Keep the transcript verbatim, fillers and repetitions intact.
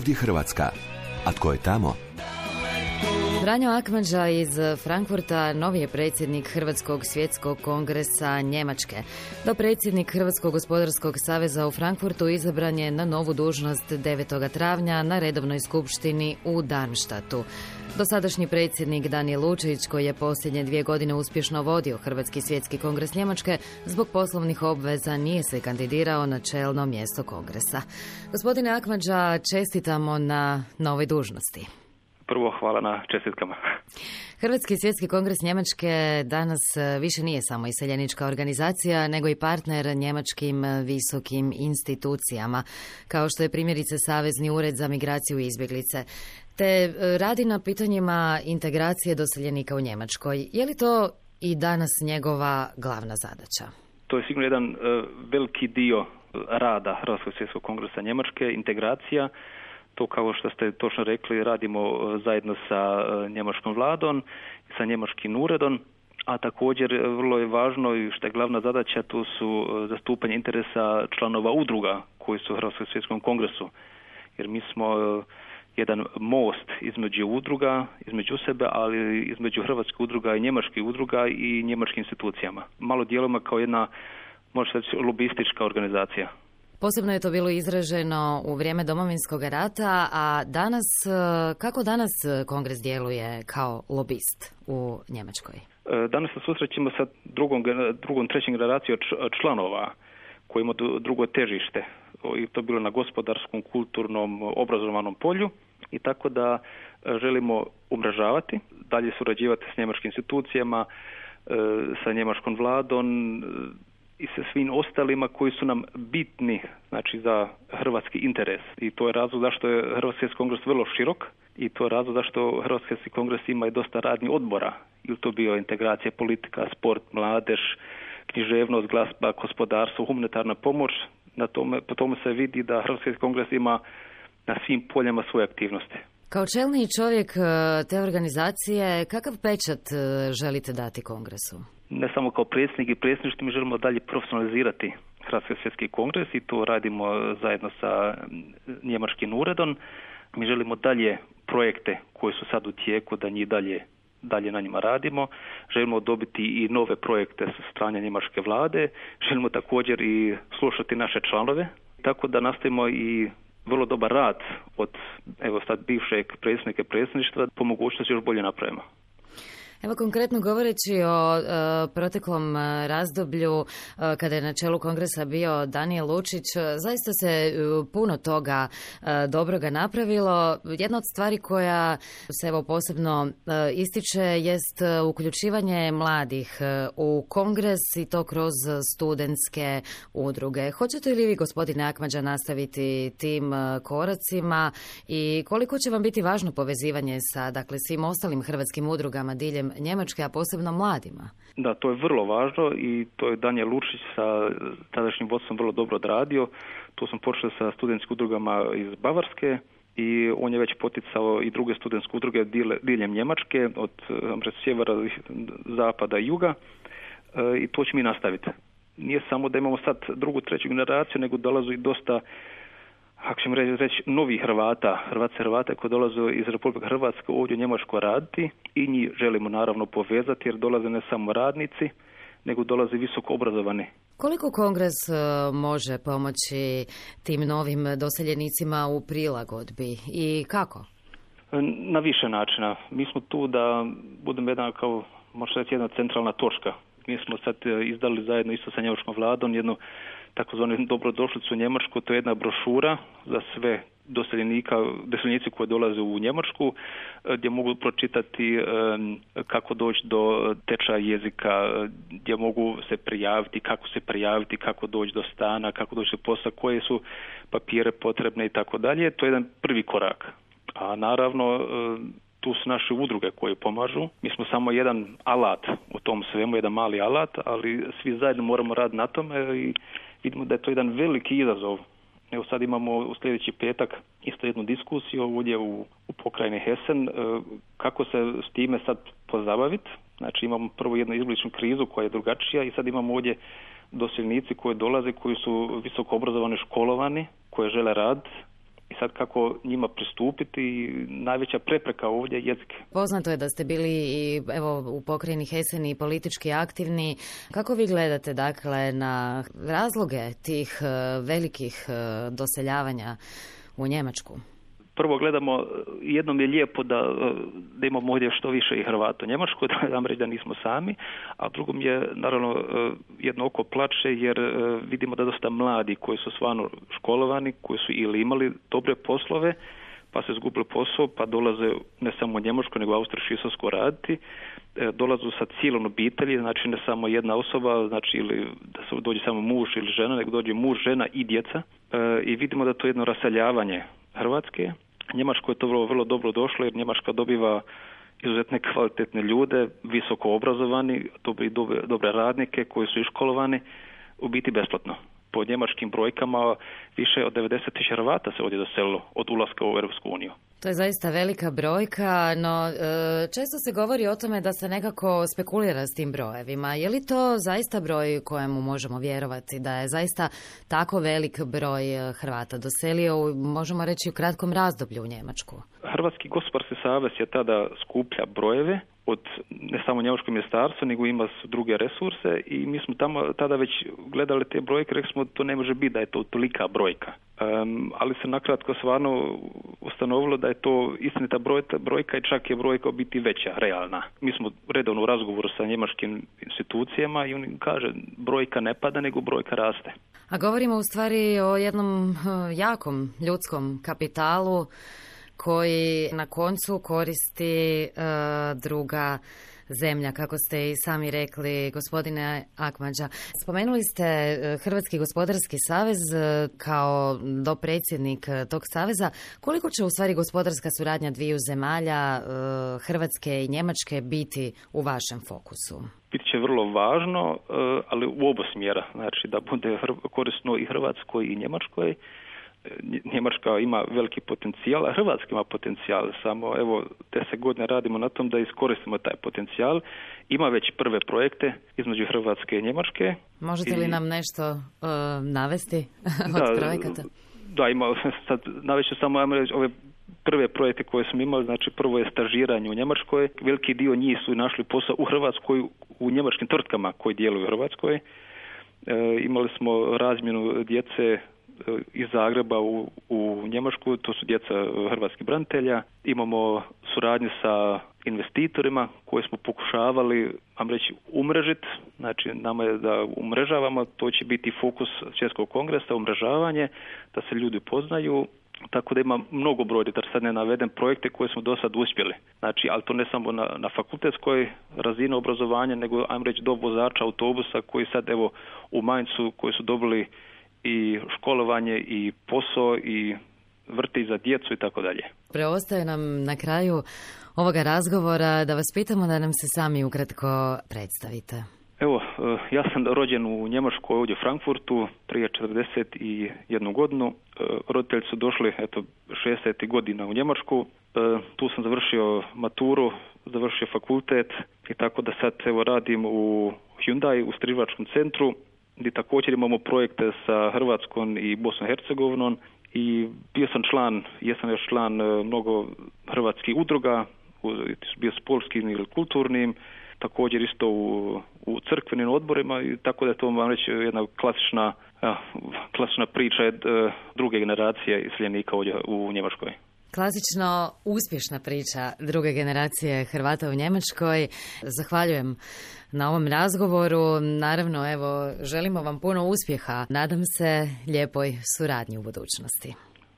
ovdje Hrvatska. A tko je tamo? Franjo Akmadža iz Frankfurta novi je predsjednik Hrvatskog svjetskog kongresa Njemačke. Dopredsjednik Hrvatskog gospodarskog saveza u Frankfurtu izabran je na novu dužnost devetog travnja na redovnoj skupštini u Darmstadtu. Dosadašnji predsjednik Danijel Lučić, koji je posljednje dvije godine uspješno vodio Hrvatski svjetski kongres Njemačke, zbog poslovnih obveza nije se kandidirao na čelno mjesto kongresa. Gospodine Akmadža, čestitamo na novoj dužnosti. Prvo, hvala na čestitkama. Hrvatski svjetski kongres Njemačke danas više nije samo iseljenička organizacija, nego i partner njemačkim visokim institucijama, kao što je primjerice Savezni ured za migraciju i izbjeglice, te radi na pitanjima integracije doseljenika u Njemačkoj. Je li to i danas njegova glavna zadaća? To je sigurno jedan uh, veliki dio rada Hrvatskog svjetskog kongresa Njemačke, integracija. To, kao što ste točno rekli, radimo zajedno sa njemačkom vladom, sa njemačkim uredom, a također vrlo je važno i što je glavna zadaća, to su zastupanje interesa članova udruga koji su u Hrvatskom svjetskom kongresu. Jer mi smo jedan most između udruga, između sebe, ali između hrvatskih udruga i njemačkih udruga i njemačkim institucijama. Malo djelujemo kao jedna, možete reći, lobistička organizacija. Posebno je to bilo izraženo u vrijeme Domovinskog rata, a danas, kako danas kongres djeluje kao lobist u Njemačkoj? Danas se susrećemo sa drugom, drugom trećem generacijom članova koji ima drugo težište. I to bilo na gospodarskom, kulturnom, obrazovanom polju. I tako da želimo umrežavati, dalje surađivati s njemačkim institucijama, sa njemačkom vladom, i sa svim ostalima koji su nam bitni, znači za hrvatski interes. I to je razlog zašto je Hrvatski svjetski kongres vrlo širok i to je razlog zašto Hrvatski svjetski kongres ima i dosta radnih odbora. Ili to bio integracija, politika, sport, mladež, književnost, glazba, gospodarstvo, humanitarna pomoć. Na tome, po tome se vidi da Hrvatski svjetski kongres ima na svim poljama svoje aktivnosti. Kao čelni čovjek te organizacije, kakav pečat želite dati kongresu? Ne samo kao predsjednik i predsjedništvo, mi želimo dalje profesionalizirati Hrvatski svjetski kongres i to radimo zajedno sa njemačkim uredom. Mi želimo dalje projekte koji su sad u tijeku, da njih dalje, dalje na njima radimo. Želimo dobiti i nove projekte sa strane njemačke vlade. Želimo također i slušati naše članove, tako da nastavimo i vrlo dobar rad od, evo sad, bivšeg predsjednika i predsjedništva, po mogućnosti još bolje napravimo. Evo, konkretno govoreći o e, proteklom razdoblju e, kada je na čelu kongresa bio Danijel Lučić, zaista se e, puno toga e, dobroga napravilo. Jedna od stvari koja se evo posebno e, ističe jest uključivanje mladih e, u kongres i to kroz studentske udruge. Hoćete li vi, gospodine Akmadža, nastaviti tim e, koracima i koliko će vam biti važno povezivanje sa, dakle, svim ostalim hrvatskim udrugama diljem Njemačke, a posebno mladima? Da, to je vrlo važno i to je Danijel Lučić sa tadašnjim vodstvom vrlo dobro odradio. Tu sam počeo sa studentskim udrugama iz Bavarske i on je već poticao i druge studentske udruge diljem Njemačke, od sjevera, zapada i juga, i to ćemo mi nastaviti. Nije samo da imamo sad drugu, treću generaciju, nego dolazu i dosta, ako ćemo reći, novih Hrvata, Hrvatske Hrvate koji dolaze iz Republike Hrvatske ovdje u Njemačku raditi i njih želimo naravno povezati jer dolaze ne samo radnici, nego dolaze visoko obrazovani. Koliko kongres može pomoći tim novim doseljenicima u prilagodbi i kako? Na više načina. Mi smo tu da budemo jedan, kao možda reći, jedna centralna točka. Mi smo sad izdali zajedno isto sa njemačkom vladom jednu takozvanu dobrodošlicu u Njemačku, to je jedna brošura za sve doseljenika, doseljenici koji dolaze u Njemačku, gdje mogu pročitati um, kako doći do tečaja jezika, gdje mogu se prijaviti, kako se prijaviti, kako doći do stana, kako doći do posla, koje su papire potrebne i tako dalje. To je jedan prvi korak. A naravno, um, tu su naše udruge koje pomažu. Mi smo samo jedan alat u tom svemu, jedan mali alat, ali svi zajedno moramo raditi na tome i vidimo da je to jedan veliki izazov. Evo sad imamo u sljedeći petak isto jednu diskusiju ovdje u, u pokrajini Hessen, kako se s time sad pozabaviti. Znači imamo prvo jednu izbličnu krizu koja je drugačija i sad imamo ovdje doseljenici koji dolaze, koji su visoko obrazovani, školovani, koji žele rad I sad kako njima pristupiti, najveća prepreka ovdje je jezik. Poznato je da ste bili i evo u pokrajini Heseni i politički aktivni. Kako vi gledate dakle na razloge tih velikih doseljavanja u Njemačku? Prvo gledamo, jednom je lijepo da, da imamo ovdje što više i Hrvata u Njemačkoj, da nam reći da nismo sami, a drugom je naravno jedno oko plače jer vidimo da dosta mladi koji su stvarno školovani, koji su ili imali dobre poslove, pa se izgubili posao, pa dolaze ne samo u Njemačku, nego u Austriju, Švicarsku raditi, dolazu sa cijelom obitelji, znači ne samo jedna osoba, znači ili da se dođe samo muž ili žena, nego dođe muž, žena i djeca i vidimo da to je jedno raseljavanje Hrvatske. Njemačko je to vrlo, vrlo dobro došlo jer Njemačka dobiva izuzetne kvalitetne ljude, visoko obrazovani, dobre, dobre, dobre radnike koji su iškolovani, u biti besplatno. Po njemačkim brojkama više od devedeset tisuća Hrvata se ovdje doselilo od ulaska u Europsku uniju. To je zaista velika brojka, no često se govori o tome da se nekako spekulira s tim brojevima. Je li to zaista broj kojemu možemo vjerovati, da je zaista tako velik broj Hrvata doselio, možemo reći, u kratkom razdoblju u Njemačku? Hrvatski gospodarski savez je tada skuplja brojeve od ne samo njemačkog ministarstva, nego ima druge resurse i mi smo tamo tada već gledali te brojke, rekli smo to ne može biti da je to tolika brojka. Um, ali se nakratko stvarno ustanovilo da je to istinita brojka, brojka i čak je brojka biti veća, realna. Mi smo redovno u razgovoru sa njemačkim institucijama i oni kaže brojka ne pada, nego brojka raste. A govorimo u stvari o jednom jakom ljudskom kapitalu koji na koncu koristi uh, druga zemlja, kako ste i sami rekli, gospodine Akmadža. Spomenuli ste Hrvatski gospodarski savez kao dopredsjednik tog saveza. Koliko će u stvari gospodarska suradnja dviju zemalja, uh, Hrvatske i Njemačke, biti u vašem fokusu? Biti će vrlo važno, uh, ali u oba smjera. Znači da bude korisno i Hrvatskoj i Njemačkoj. Njemačka ima veliki potencijal, a Hrvatska ima potencijal. Samo evo deset godina radimo na tom da iskoristimo taj potencijal. Ima već prve projekte između Hrvatske i Njemačke. Možete li I, nam nešto uh, navesti od da, projekata? Da, ima, sad navešću samo ove prve projekte koje smo imali. Znači prvo je stažiranje u Njemačkoj. Veliki dio njih su našli posao u Hrvatskoj, u njemačkim tvrtkama koji djeluju u Hrvatskoj. E, imali smo razmjenu djece iz Zagreba u, u Njemačku, to su djeca hrvatskih branitelja. Imamo suradnju sa investitorima koje smo pokušavali, vam reći, umrežiti. Znači, nama je da umrežavamo, to će biti fokus Svjetskog kongresa, umrežavanje, da se ljudi poznaju. Tako da ima mnogo broj, da sad ne navedem projekte koje smo do sad uspjeli. Znači, ali to ne samo na, na fakultetskoj razini obrazovanja, nego, ajmo reći, do vozača autobusa koji sad, evo, u Mainzu, koji su dobili i školovanje i posao i vrti za djecu i tako dalje. Preostaje nam na kraju ovoga razgovora da vas pitamo da nam se sami ukratko predstavite. Evo, ja sam rođen u Njemačkoj, ovdje u Frankfurtu, prije četrdeset jednu godinu. Roditelji su došli, eto, šezdeset godina u Njemačku. Tu sam završio maturu, završio fakultet i tako da sad, evo, radim u Hyundai, u istraživačkom centru, gdje također imamo projekte sa Hrvatskom i Bosnom i Hercegovinom i bio sam član, jesam još član mnogo hrvatskih udruga, bio spolskim ili kulturnim, također isto u, u crkvenim odborima i tako da je to, vam reći, jedna klasična, ja, klasična priča druge generacije iseljenika ovdje u Njemačkoj. Klasično uspješna priča druge generacije Hrvata u Njemačkoj. Zahvaljujem na ovom razgovoru. Naravno, evo, želimo vam puno uspjeha. Nadam se lijepoj suradnji u budućnosti.